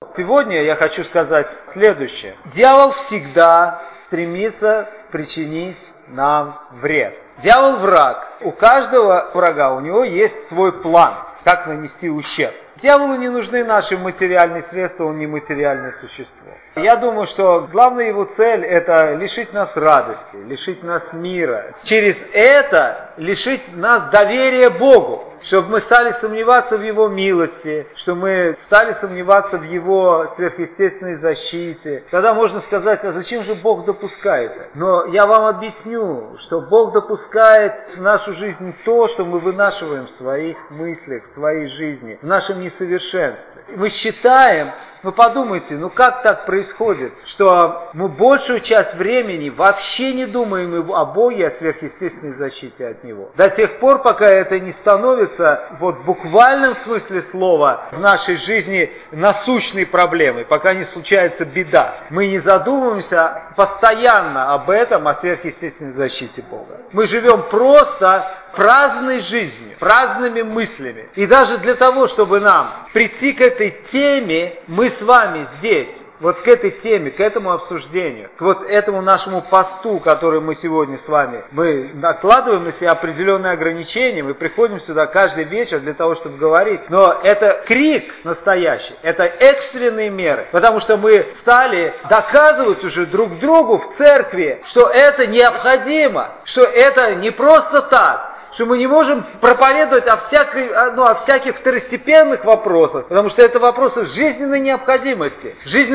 Сегодня я хочу сказать следующее. Дьявол всегда стремится причинить нам вред. Дьявол враг. У каждого врага у него есть свой план, как нанести ущерб. Дьяволу не нужны наши материальные средства, он не материальное существо. Я думаю, что главная его цель – это лишить нас радости, лишить нас мира. Через это лишить нас доверия Богу. Чтобы мы стали сомневаться в Его милости, чтобы мы стали сомневаться в Его сверхъестественной защите. Тогда можно сказать, а зачем же Бог допускает это? Но я вам объясню, что Бог допускает в нашу жизнь то, что мы вынашиваем в своих мыслях, в своей жизни, в нашем несовершенстве. Мы считаем, подумайте, как так происходит, что мы большую часть времени вообще не думаем о Боге, о сверхъестественной защите от Него. До тех пор, пока это не становится в буквальном смысле слова в нашей жизни насущной проблемой, пока не случается беда. Мы не задумываемся постоянно об этом, о сверхъестественной защите Бога. Мы живем просто праздной жизнью, праздными мыслями. И даже для того, чтобы нам прийти к этой теме, мы с вами здесь, к этой теме, к этому обсуждению, к этому нашему посту, который мы сегодня с вами, мы накладываем на себя определенные ограничения, мы приходим сюда каждый вечер для того, чтобы говорить. Но это крик настоящий, это экстренные меры, потому что мы стали доказывать уже друг другу в церкви, что это необходимо, что это не просто так, что мы не можем проповедовать о всяких второстепенных вопросах, потому что это вопросы жизненной необходимости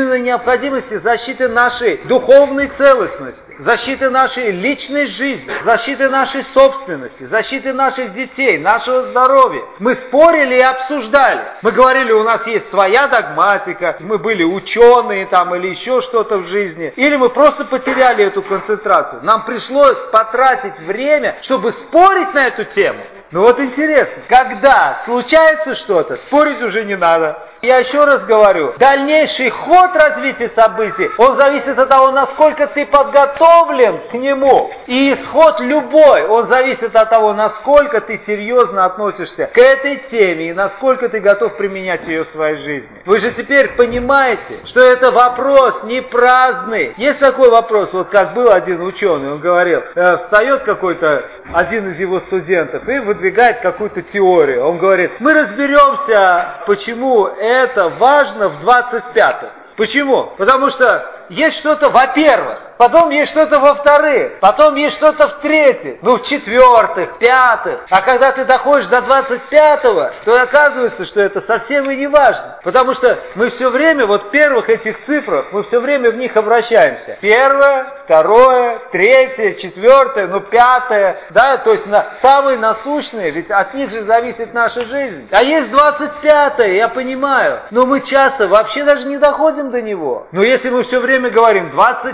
защиты нашей духовной целостности, защиты нашей личной жизни, защиты нашей собственности, защиты наших детей, нашего здоровья. Мы спорили и обсуждали. Мы говорили, у нас есть своя догматика, мы были ученые или еще что-то в жизни, или мы просто потеряли эту концентрацию. Нам пришлось потратить время, чтобы спорить на эту тему. Интересно, когда случается что-то, спорить уже не надо. Я еще раз говорю, дальнейший ход развития событий, он зависит от того, насколько ты подготовлен к нему. И исход любой, он зависит от того, насколько ты серьезно относишься к этой теме и насколько ты готов применять ее в своей жизни. Вы же теперь понимаете, что это вопрос не праздный. Есть такой вопрос, как был один ученый, он говорил, встает какой-то один из его студентов и выдвигает какую-то теорию. Он говорит, мы разберемся, почему это важно в 25-м. Почему? Потому что есть что-то во-первых, потом есть что-то во-вторых, потом есть что-то в-третьих, в-четвертых, пятых. А когда ты доходишь до 25-го, то оказывается, что это совсем и не важно. Потому что мы все время, первых этих цифрах, мы все время в них обращаемся. Первое, второе, третье, четвертое, пятое, то есть самые насущные, ведь от них же зависит наша жизнь. А есть 25-е, я понимаю, но мы часто вообще даже не доходим до него. Но если мы все время говорим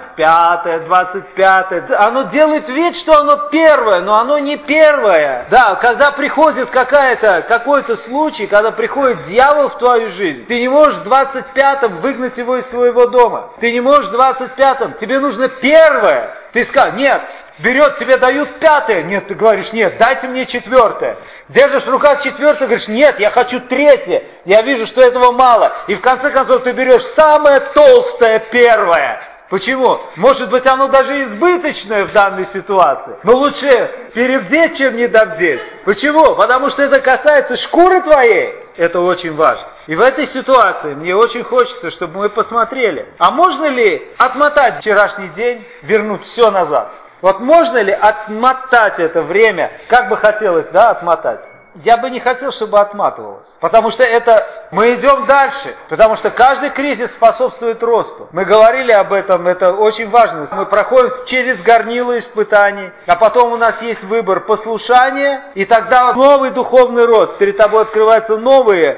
25-е, 25-е, оно делает вид, что оно первое, но оно не первое. Да, когда приходит какой-то случай, когда приходит дьявол в твою жизнь, ты не можешь в 25-м выгнать его из своего дома. Ты не можешь в 25-м, тебе нужно первое. Ты скажешь, нет, тебе дают пятое. Нет, ты говоришь, нет, дайте мне четвертое. Держишь в руках четвертое, говоришь, нет, я хочу третье. Я вижу, что этого мало. И в конце концов ты берешь самое толстое первое. Почему? Может быть, оно даже избыточное в данной ситуации. Но лучше перевдеть, чем недовдеть. Почему? Потому что это касается шкуры твоей. Это очень важно. И в этой ситуации мне очень хочется, чтобы мы посмотрели, а можно ли отмотать вчерашний день, вернуть все назад? Можно ли отмотать это время, как бы хотелось, отмотать? Я бы не хотел, чтобы отматывалось. Потому что мы идем дальше, потому что каждый кризис способствует росту. Мы говорили об этом, это очень важно. Мы проходим через горнило испытаний, а потом у нас есть выбор послушания, и тогда новый духовный рост. Перед тобой открываются новые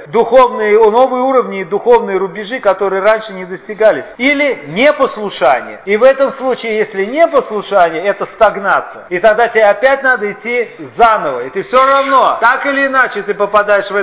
уровни и духовные рубежи, которые раньше не достигались. Или непослушание. И в этом случае, если непослушание, это стагнация. И тогда тебе опять надо идти заново. И ты все равно, так или иначе, ты попадаешь в это горнило.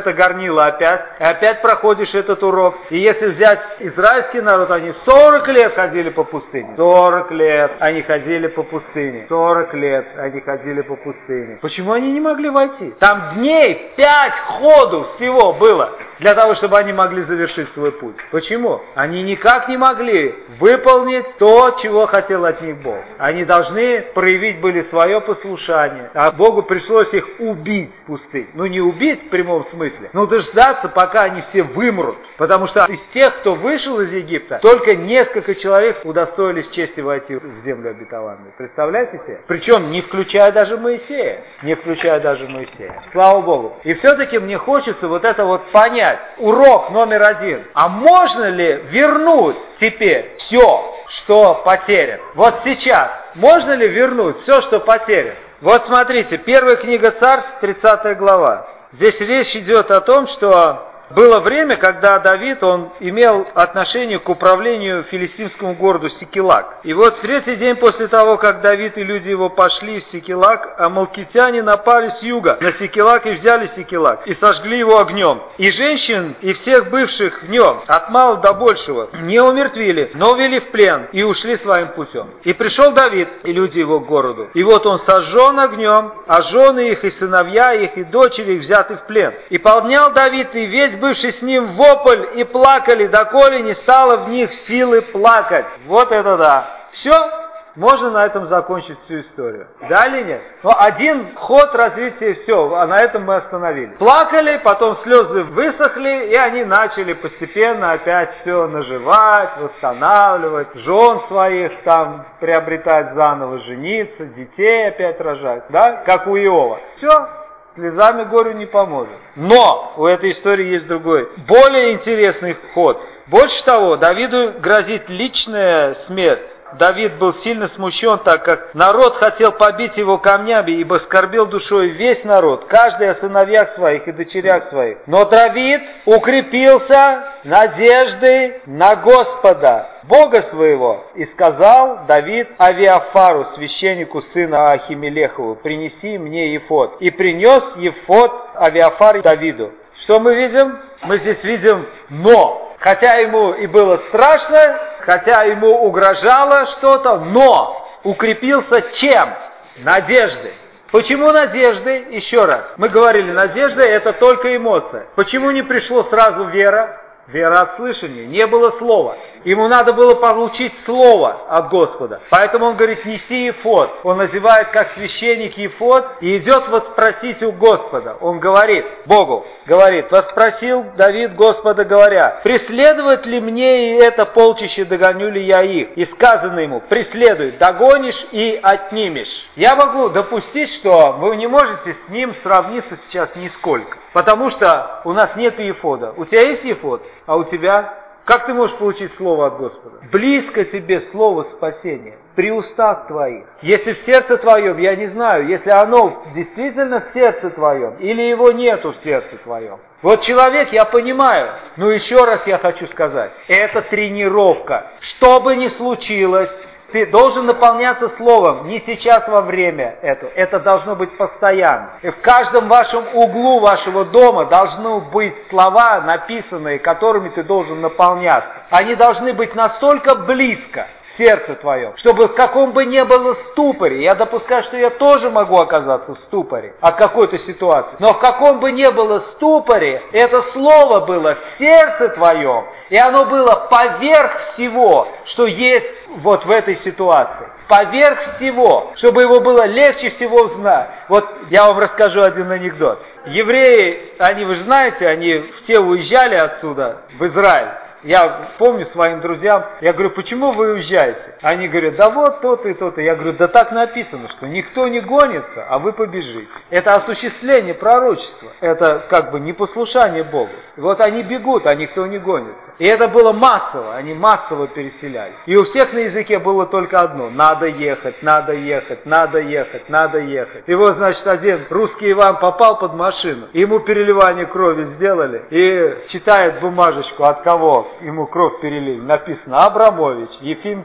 затошнило опять, и опять проходишь этот урок. И если взять израильский народ, они 40 лет ходили по пустыне. 40 лет они ходили по пустыне. 40 лет они ходили по пустыне. Почему они не могли войти? Там дней 5 ходов всего было для того, чтобы они могли завершить свой путь. Почему? Они никак не могли выполнить то, чего хотел от них Бог. Они должны проявить были свое послушание, а Богу пришлось их убить в пустыне. Ну не убить в прямом смысле, но дождаться, пока они все вымрут. Потому что из тех, кто вышел из Египта, только несколько человек удостоились чести войти в землю обетованную. Представляете себе? Причем не включая даже Моисея. Не включая даже Моисея. Слава Богу. И все-таки мне хочется вот это вот понять. Урок номер 1. А можно ли вернуть теперь все, что потеряно? Вот сейчас. Можно ли вернуть все, что потеряно? Вот смотрите, первая книга Царств, 30 глава. Здесь речь идет о том, что было время, когда Давид, он имел отношение к управлению филистимскому городу Сикилак. И вот в 3-й день после того, как Давид и люди его пошли в Сикилак, амалкитяне напали с юга на Сикилак и взяли Сикилак, и сожгли его огнем. И женщин, и всех бывших в нем, от малого до большего, не умертвили, но увели в плен и ушли своим путем. И пришел Давид и люди его к городу. И вот он сожжен огнем, а жены их, и сыновья их, и дочери их взяты в плен. И поднял Давид и весь бывший с ним вопль, и плакали, доколе не стало в них силы плакать. Вот это да. Все, можно на этом закончить всю историю. Да или нет? Но один ход развития, все, а на этом мы остановились. Плакали, потом слезы высохли, и они начали постепенно опять все наживать, восстанавливать, жен своих там приобретать заново, жениться, детей опять рожать, да, как у Иова. Все. Слезами горю не поможет. Но у этой истории есть другой, более интересный ход. Больше того, Давиду грозит личная смерть. Давид был сильно смущен, так как народ хотел побить его камнями, ибо скорбел душой весь народ, каждый о сыновьях своих и дочерях своих. Но Давид укрепился надеждой на Господа, Бога своего, и сказал Давид Авиафару, священнику сына Ахимелехову: принеси мне ефод. И принес ефод Авиафар Давиду. Что мы видим? Мы здесь видим «но». Хотя ему и было страшно, хотя ему угрожало что-то, но укрепился чем? Надеждой. Почему надеждой? Еще раз. Мы говорили, надежда — это только эмоция. Почему не пришло сразу вера? Вера от слышания. Не было слова. Ему надо было получить слово от Господа. Поэтому он говорит: неси ефод. Он называет как священник ефод и идет воспросить у Господа. Он говорит Богу, воспросил Давид Господа, говоря: преследовать ли мне и это полчище, догоню ли я их? И сказано ему: преследуй, догонишь и отнимешь. Я могу допустить, что вы не можете с ним сравниться сейчас нисколько. Потому что у нас нет ефода. У тебя есть ефод, а у тебя... Как ты можешь получить слово от Господа? Близко тебе слово спасения, при устах твоих. Если в сердце твоем, я не знаю, если оно действительно в сердце твоем, или его нету в сердце твоем. Вот человек, я понимаю, но еще раз я хочу сказать, это тренировка. Что бы ни случилось, ты должен наполняться словом, не сейчас во время это должно быть постоянно. И в каждом вашем углу вашего дома должны быть слова, написанные, которыми ты должен наполняться. Они должны быть настолько близко в сердце твоем, чтобы в каком бы ни было ступоре, я допускаю, что я тоже могу оказаться в ступоре от какой-то ситуации, но в каком бы ни было ступоре, это слово было в сердце твоем, и оно было поверх всего, что есть вот в этой ситуации. Поверх всего, чтобы его было легче всего знать. Вот я вам расскажу один анекдот. Евреи, вы же знаете, они все уезжали отсюда в Израиль. Я помню своим друзьям, я говорю: почему вы уезжаете? Они говорят: да вот то-то и то-то. Я говорю: да так написано, что никто не гонится, а вы побежите. Это осуществление пророчества. Это как бы непослушание Богу. И вот они бегут, а никто не гонится. И это было массово, они массово переселялись. И у всех на языке было только одно: надо ехать, надо ехать, надо ехать, надо ехать. И вот, значит, один русский Иван попал под машину, ему переливание крови сделали, и читает бумажечку, от кого ему кровь перелили. Написано: Абрамович Ефим Петрович.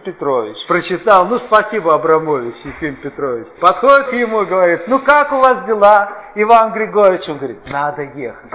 Петрович. Прочитал, ну спасибо, Абрамович, Ефим Петрович. Подходит к ему и говорит, ну как у вас дела, Иван Григорьевич? Он говорит, надо ехать.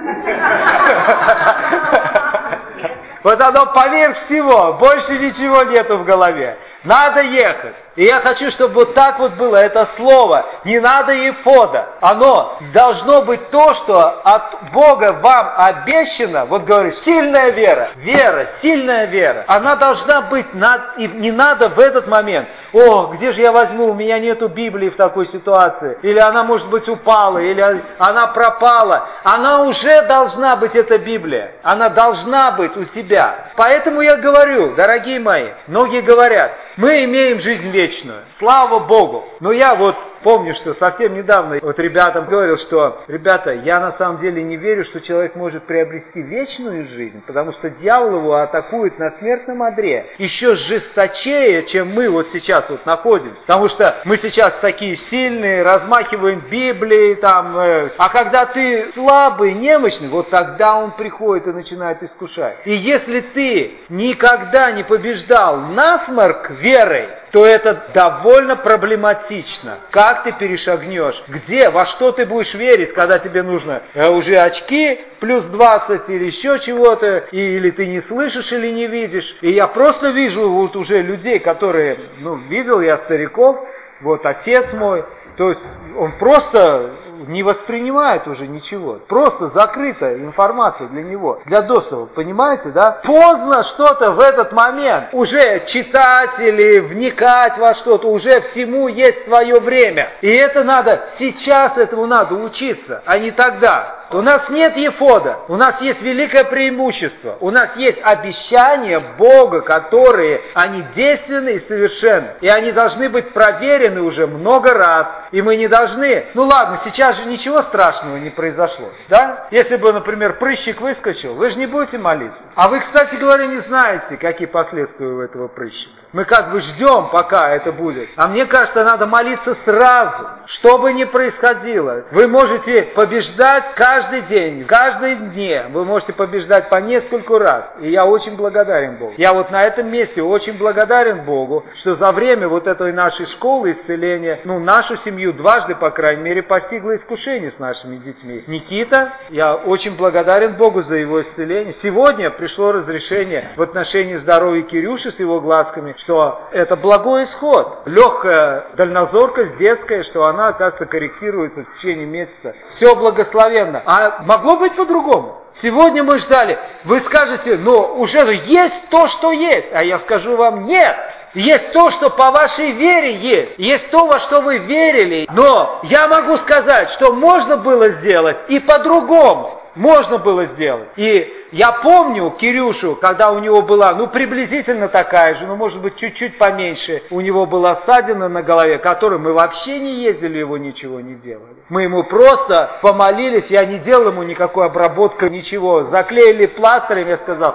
Вот оно поверх всего, больше ничего нету в голове. Надо ехать. И я хочу, чтобы вот так вот было это слово. Не надо ефода. Оно должно быть то, что от Бога вам обещано. Вот говорю, сильная вера. Вера, сильная вера. Она должна быть, и не надо в этот момент. О, где же я возьму, у меня нету Библии в такой ситуации. Или она, может быть, упала, или она пропала. Она уже должна быть, эта Библия. Она должна быть у тебя. Поэтому я говорю, дорогие мои, многие говорят, мы имеем жизнь вечную. Слава Богу. Но я вот помню, что совсем недавно вот ребятам говорил, что, ребята, я на самом деле не верю, что человек может приобрести вечную жизнь, потому что дьявол его атакует на смертном одре. Еще жесточее, чем мы вот сейчас вот находимся. Потому что мы сейчас такие сильные, размахиваем Библией, там, а когда ты слабый, немощный, вот тогда он приходит и начинает искушать. И если ты никогда не побеждал насморк верой, то это довольно проблематично. Как ты перешагнешь? Где? Во что ты будешь верить, когда тебе нужно уже очки плюс 20 или еще чего-то, или ты не слышишь или не видишь. И я просто вижу вот уже людей, которые, видел я стариков, вот отец мой, то есть он просто не воспринимает уже ничего. Просто закрытая информация для него, для доступа, понимаете, да? Поздно что-то в этот момент уже читать или вникать во что-то, уже всему есть свое время. И это надо, сейчас этому надо учиться, а не тогда. У нас нет ефода, у нас есть великое преимущество, у нас есть обещания Бога, которые, они действенны и совершенны, и они должны быть проверены уже много раз, и мы не должны, ладно, сейчас же ничего страшного не произошло, да? Если бы, например, прыщик выскочил, вы же не будете молиться. А вы, кстати говоря, не знаете, какие последствия у этого прыщика. Мы как бы ждем, пока это будет. А мне кажется, надо молиться сразу. Что бы ни происходило, вы можете побеждать каждый день, каждый дне. Вы можете побеждать по нескольку раз. И я очень благодарен Богу. Я вот на этом месте очень благодарен Богу, что за время вот этой нашей школы исцеления, нашу семью дважды, по крайней мере, постигло искушение с нашими детьми. Никита, я очень благодарен Богу за его исцеление. Сегодня пришло разрешение в отношении здоровья Кирюши с его глазками, что это благой исход. Легкая дальнозоркость детская, что она, оказывается, корректируется в течение месяца. Все благословенно. А могло быть по-другому. Сегодня мы ждали. Вы скажете, уже есть то, что есть. А я скажу вам, нет. Есть то, что по вашей вере есть. Есть то, во что вы верили. Но я могу сказать, что можно было сделать и по-другому. Можно было сделать. И я помню Кирюшу, когда у него была, приблизительно такая же, может быть, чуть-чуть поменьше, у него была ссадина на голове, которой мы вообще не ездили, его ничего не делали. Мы ему просто помолились, я не делал ему никакой обработки, ничего. Заклеили пластырем, я сказал,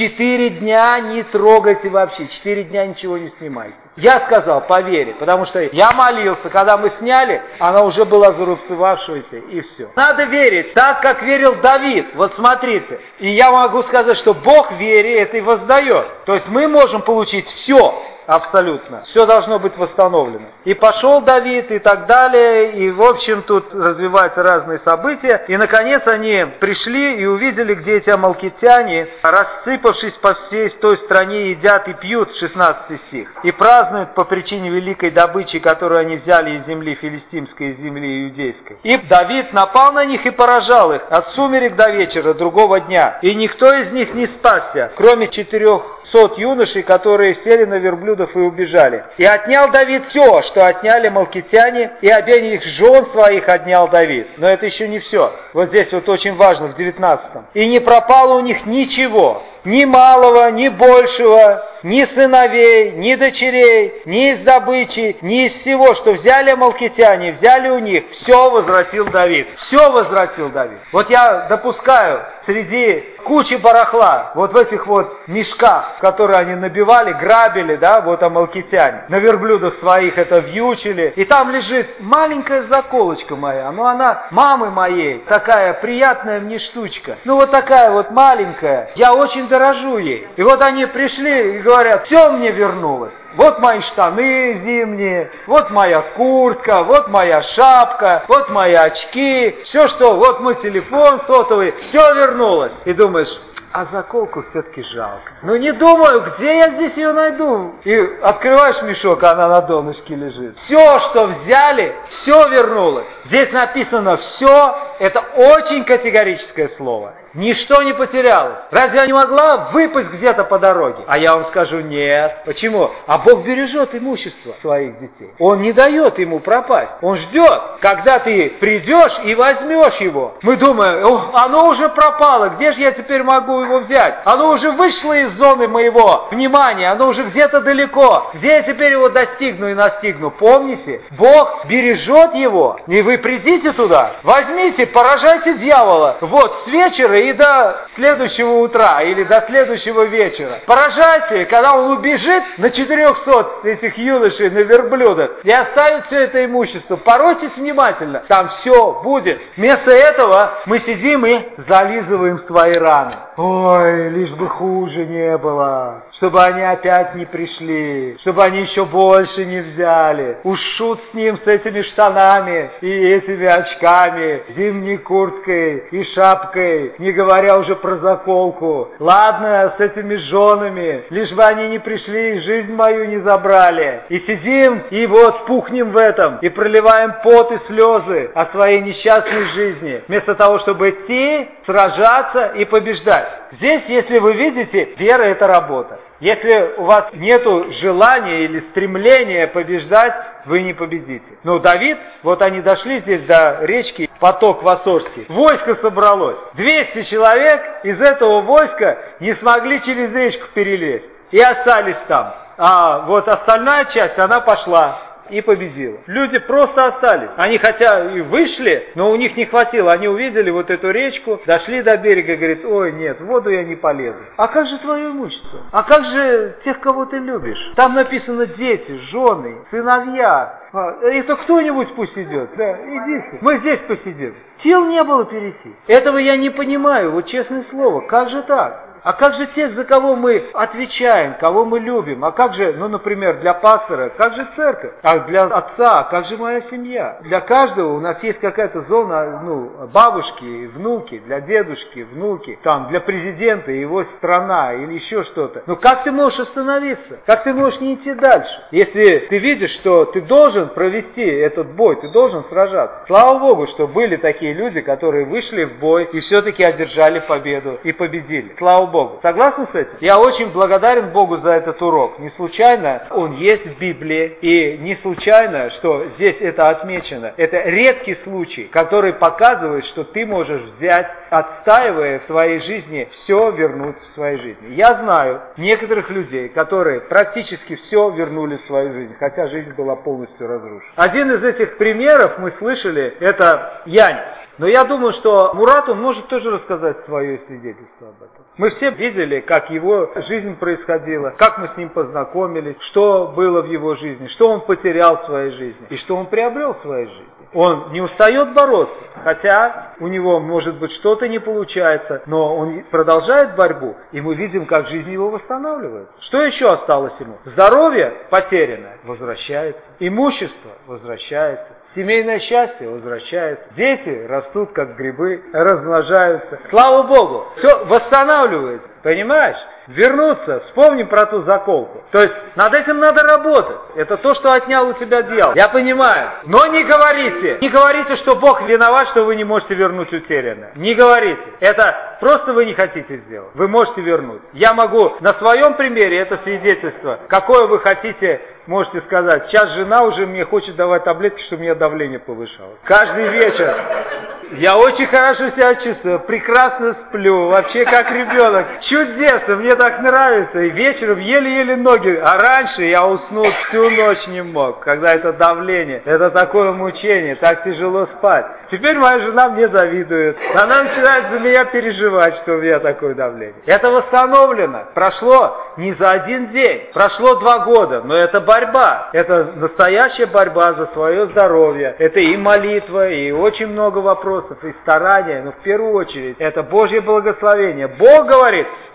4 дня не трогайте вообще, 4 дня ничего не снимайте. Я сказал, по вере, потому что я молился, когда мы сняли, она уже была зарубцевавшаяся, и все. Надо верить так, как верил Давид. Вот смотрите. И я могу сказать, что Бог вере это и воздает. То есть мы можем получить все. Абсолютно. Все должно быть восстановлено. И пошел Давид, и так далее, и в общем тут развиваются разные события. И наконец они пришли и увидели, где эти амалкитяне, рассыпавшись по всей той стране, едят и пьют, 16 стих, и празднуют по причине великой добычи, которую они взяли из земли филистимской, из земли иудейской. И Давид напал на них и поражал их от сумерек до вечера другого дня. И никто из них не спасся, кроме 400 юношей, которые сели на верблюдов и убежали. И отнял Давид все, что отняли малкитяне, и обеих жен своих отнял Давид. Но это еще не все. Вот здесь вот очень важно, в 19-м. И не пропало у них ничего, ни малого, ни большего, ни сыновей, ни дочерей, ни из добычи, ни из всего, что взяли амалкитяне, взяли у них, все возвратил Давид. Все возвратил Давид. Вот я допускаю, среди кучи барахла, вот в этих вот мешках, которые они набивали, грабили, да, вот амалкитяне, на верблюдах своих это вьючили, и там лежит маленькая заколочка моя, она мамы моей, такая приятная мне штучка, вот такая вот маленькая, я очень дорожу ей. И вот они пришли и говорят, все мне вернулось. Вот мои штаны зимние, вот моя куртка, вот моя шапка, вот мои очки, все что, вот мой телефон сотовый, все вернулось. И думаешь, а заколку все-таки жалко. Ну не думаю, где я здесь ее найду? И открываешь мешок, а она на донышке лежит. Все, что взяли, все вернулось. Здесь написано все, это очень категорическое слово. Ничто не потерялось. Разве она не могла выпасть где-то по дороге? А я вам скажу, нет. Почему? А Бог бережет имущество своих детей. Он не дает ему пропасть. Он ждет, когда ты придешь и возьмешь его. Мы думаем, оно уже пропало, где же я теперь могу его взять? Оно уже вышло из зоны моего внимания, оно уже где-то далеко. Где я теперь его достигну и настигну? Помните, Бог бережет его. И вы придите туда, возьмите, поражайте дьявола. Вот, с вечера и до следующего утра, или до следующего вечера. Поражайте, когда он убежит на 400 этих юношей на верблюдах и оставит все это имущество. Поройтесь внимательно, там все будет. Вместо этого мы сидим и зализываем свои раны. Ой, лишь бы хуже не было, чтобы они опять не пришли, чтобы они еще больше не взяли. Уж шут с ним, с этими штанами и этими очками, зимней курткой и шапкой, не говоря уже про заколку. Ладно, с этими женами, лишь бы они не пришли и жизнь мою не забрали. И сидим, и вот пухнем в этом, и проливаем пот и слезы о своей несчастной жизни, вместо того, чтобы идти, сражаться и побеждать. Здесь, если вы видите, вера – это работа. Если у вас нет желания или стремления побеждать, вы не победите. Но Давид, вот они дошли здесь до речки, поток Васорский, войско собралось. 200 человек из этого войска не смогли через речку перелезть и остались там. А вот остальная часть, она пошла и победила. Люди просто остались. Они хотя и вышли, но у них не хватило. Они увидели вот эту речку, дошли до берега и говорят, ой, нет, в воду я не полезу. А как же твое имущество? А как же тех, кого ты любишь? Там написано дети, жены, сыновья. Это кто-нибудь пусть идет. Да, идите. Мы здесь посидим. Сил не было перейти. Этого я не понимаю, вот честное слово. Как же так? А как же тех, за кого мы отвечаем, кого мы любим? А как же, например, для пастора, как же церковь? А для отца, как же моя семья? Для каждого у нас есть какая-то зона, бабушки, внуки, для дедушки, внуки, там, для президента, его страна или еще что-то. Но как ты можешь остановиться? Как ты можешь не идти дальше? Если ты видишь, что ты должен провести этот бой, ты должен сражаться. Слава Богу, что были такие люди, которые вышли в бой и все-таки одержали победу и победили. Слава Богу. Согласны с этим? Я очень благодарен Богу за этот урок. Не случайно он есть в Библии, и не случайно, что здесь это отмечено. Это редкий случай, который показывает, что ты можешь взять, отстаивая в своей жизни, все вернуть в своей жизни. Я знаю некоторых людей, которые практически все вернули в свою жизнь, хотя жизнь была полностью разрушена. Один из этих примеров мы слышали, это Янь. Но я думаю, что Мурат, он может тоже рассказать свое свидетельство об этом. Мы все видели, как его жизнь происходила, как мы с ним познакомились, что было в его жизни, что он потерял в своей жизни и что он приобрел в своей жизни. Он не устает бороться, хотя у него, может быть, что-то не получается, но он продолжает борьбу, и мы видим, как жизнь его восстанавливается. Что еще осталось ему? Здоровье потерянное возвращается, имущество возвращается. Семейное счастье возвращается. Дети растут, как грибы, размножаются. Слава Богу, все восстанавливается, понимаешь? Вернуться, вспомним про ту заколку. То есть над этим надо работать. Это то, что отнял у тебя дьявол. Я понимаю. Но не говорите, что Бог виноват, что вы не можете вернуть утерянное. Не говорите. Это просто вы не хотите сделать. Вы можете вернуть. Я могу на своем примере это свидетельство, какое вы хотите, можете сказать. Сейчас жена уже мне хочет давать таблетки, чтобы у меня давление повышалось. Каждый вечер. Я очень хорошо себя чувствую, прекрасно сплю, вообще как ребенок. Чудесно, мне так нравится. И вечером еле-еле ноги. А раньше я уснуть всю ночь не мог, когда это давление. Это такое мучение, так тяжело спать. Теперь моя жена мне завидует. Она начинает за меня переживать, что у меня такое давление. Это восстановлено. Прошло не за один день, прошло 2 года. Но это борьба. Это настоящая борьба за свое здоровье. Это и молитва, и очень много вопросов, и старания. Но в первую очередь это Божье благословение. Бог говорит,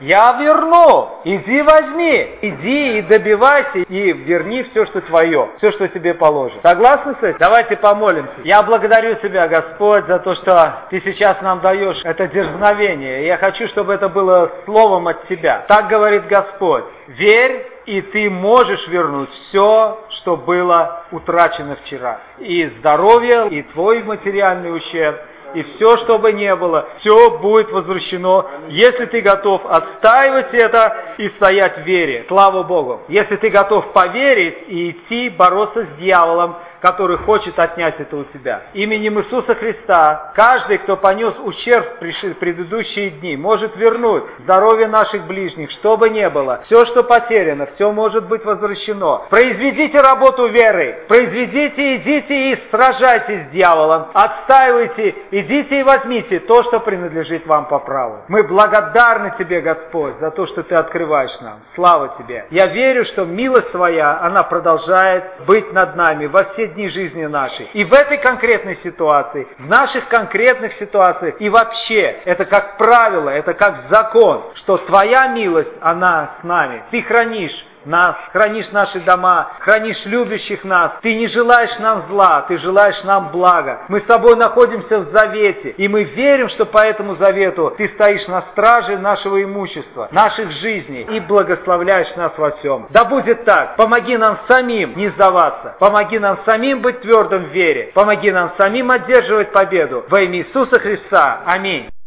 я верну, иди возьми, иди и добивайся, и верни все, что твое, все, что тебе положено. Согласны с этим? Давайте помолимся. Я благодарю Тебя, Господь, за то, что Ты сейчас нам даешь это дерзновение. Я хочу, чтобы это было словом от Тебя. Так говорит Господь. Верь, и ты можешь вернуть все, что было утрачено вчера. И здоровье, и твой материальный ущерб, и все, что бы ни было, все будет возвращено, если ты готов отстаивать это и стоять в вере. Слава Богу! Если ты готов поверить и идти бороться с дьяволом, который хочет отнять это у тебя. Именем Иисуса Христа, каждый, кто понес ущерб в предыдущие дни, может вернуть здоровье наших ближних, что бы ни было. Все, что потеряно, все может быть возвращено. Произведите работу веры, произведите, идите и сражайтесь с дьяволом, отстаивайте, идите и возьмите то, что принадлежит вам по праву. Мы благодарны Тебе, Господь, за то, что Ты открываешь нам. Слава Тебе! Я верю, что милость Твоя, она продолжает быть над нами во все дни жизни нашей. И в этой конкретной ситуации, в наших конкретных ситуациях, и вообще, это как правило, это как закон, что Твоя милость, она с нами. Ты хранишь нас, хранишь наши дома, хранишь любящих нас. Ты не желаешь нам зла, Ты желаешь нам блага. Мы с Тобой находимся в завете, и мы верим, что по этому завету Ты стоишь на страже нашего имущества, наших жизней, и благословляешь нас во всем. Да будет так. Помоги нам самим не сдаваться. Помоги нам самим быть твердым в вере. Помоги нам самим одерживать победу. Во имя Иисуса Христа. Аминь.